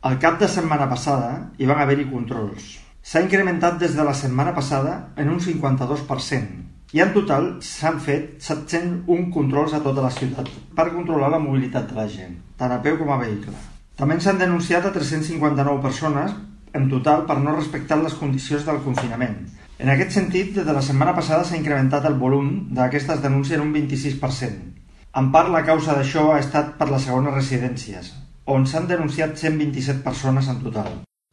Al cap de setmana passada hi van haver-hi controls. S'ha incrementat des de la setmana passada en un 52% i en total s'han fet 701 controls a tota la ciutat per controlar la mobilitat de la gent, tant a peu com a vehicle. També s'han denunciat a 359 persones en total per no respectar les condicions del confinament. En aquest sentit, des de la setmana passada s'ha incrementat el volum d'aquestes denúncies en un 26%. En part, la causa d'això ha estat per les segones residències, on s'han denunciat 127 persones en total.